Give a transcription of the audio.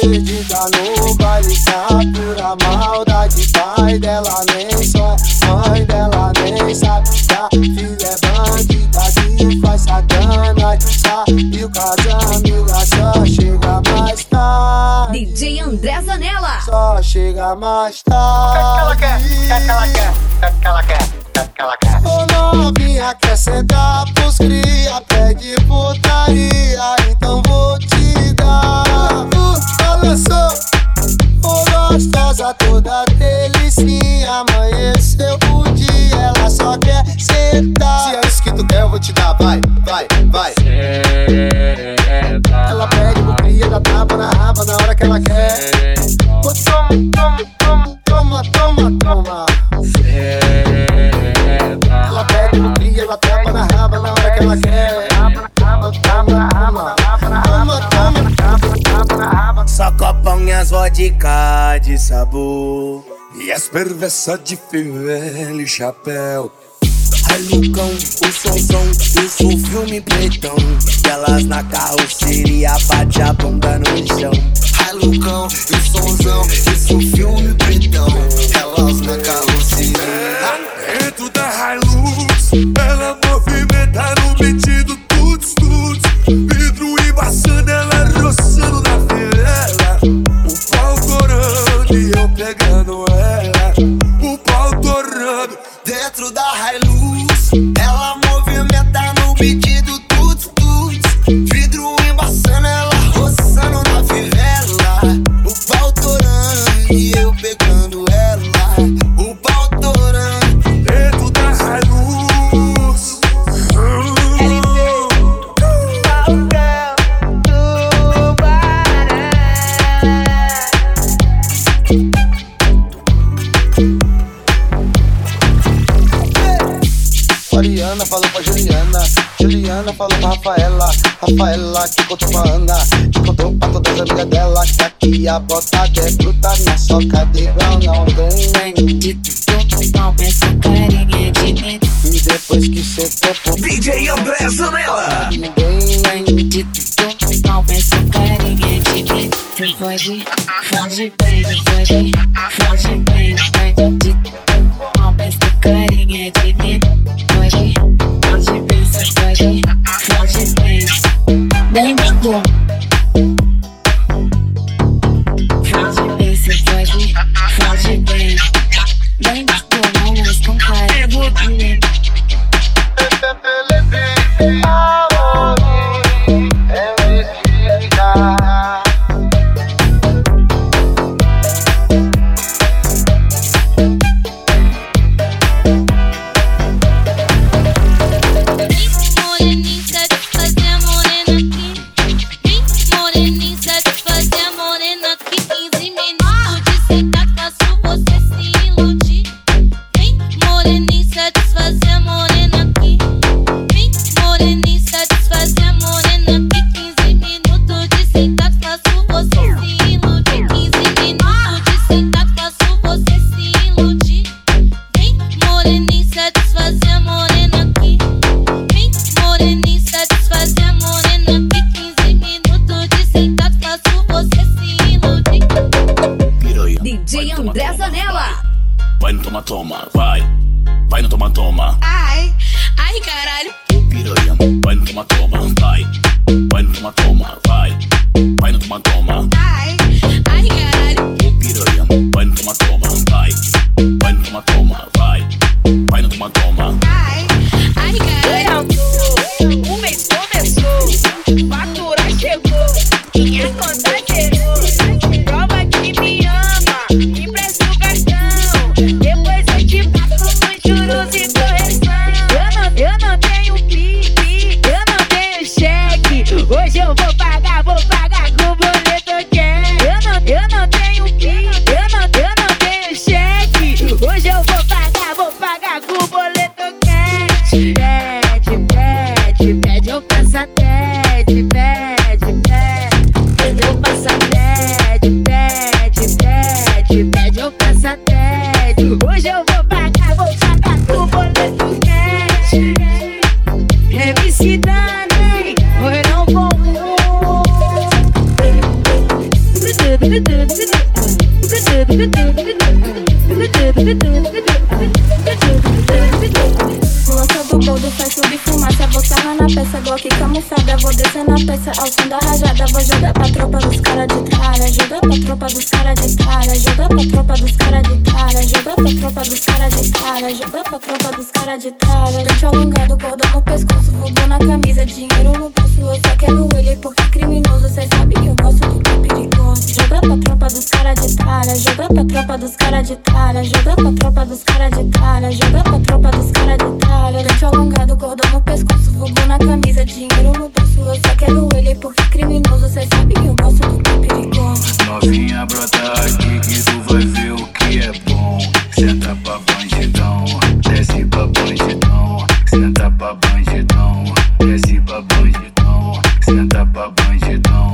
perdida no baile, tá pura maldade. Pai dela nem só, mãe dela nem sabe que a filha é bandida que faz sacanagem. Saiu com as amigas, só chega mais tarde. DJ André Zanella. Só chega mais tarde. Quer que ela quer? Ô novinha, quer sentar pros cria, pede putaria, então vou te dar. Balançou, ô gostosa, toda delicinha. Amanheceu o dia, ela só quer sentar. Se é isso que tu quer, eu vou te dar, vai. Ela pede pro cria, dá tapa na raba na hora que ela quer. Ô, toma. Ela pede no cria, ela tapa na raba na hora que ela quer. Só copão e as vodka de sabor e as perversas de fivela e chapéu. Ai Lucão, o sonzão, isso o filme pretão. Elas na carroceria, bate a bunda no chão. Ai Lucão, o sonzão, isso o filme pretão. Elas na carroceria. Dentro da Hilux, ela movimenta no beat do tuts. Vidro embaçando, ela roçando na viela. O pau torando e eu pegando ela. O pau torando. Dentro da Hilux, ela movimenta no beat do tuts. Vidro embaçando, ela roçando na fivela. O pau torando e eu pegando ela. O pau torando. Dentro da Hilux. Mariana falou pra Juliana falou pra Rafaela que contou pra Ana, que contou pra todas as amigas dela, que aqui a bota é bruta, na soca de grão não tem. Essa carinha de mim. E depois que cê topou DJ André Zanella. Essa carinha de mim. Foge bem. Essa carinha de mim. Foge bem. Bem bom. Foge bem. Bem bom, mas com cara. Eu vou comer. DJ André Zanella. Vai no toma, vai no toma. Ai, caralho. Piranha, vai no toma, vai no toma, vai no toma. Ai, caralho. Piranha, vai no toma, vai no toma, vai no toma. Ai, caralho. O mês começou, fatura chegou, minha conta zerou. Prova que me ama, me presta o cartão. Depois eu te passo os juros e correção. Eu não tenho pique, eu não tenho cheque. Hoje eu vou pagar com o boleto cash. Eu não tenho pique, eu não tenho cheque. Hoje eu vou pagar com o boleto cash. Pede, eu passa pede, eu passa pede, eu passa pede. Hoje eu vou pagar com o boleto cash. MC Dani, foi não vou. peça ao som da rajada. Vou jogar pra tropa dos cara de tralha. Jogar pra tropa dos cara de tralha. Jogar pra tropa dos cara de tralha. Jogar pra tropa dos cara de tralha. Jogar pra tropa dos cara de tralha. Dente alongado, cordão no pescoço, vulgo na camisa, dinheiro no bolso. Eu só quero ele porque é criminoso. Cê sabe que eu gosto do que é perigoso. Jogar pra tropa dos cara de tralha. Jogar pra tropa dos cara de tralha. Jogar pra tropa dos cara de tralha. Jogar pra tropa dos cara de tralha. Dente alongado, cordão no pescoço, vulgo na camisa, dinheiro no bolso. Eu só quero ele porque é criminoso. Cê sabe que eu gosto do que é perigoso. Novinha, brota aqui que tu vai ver o que é bom. Senta pra bandidão, desce pra bandidão. Senta pra bandidão, desce pra bandidão. Senta pra bandidão.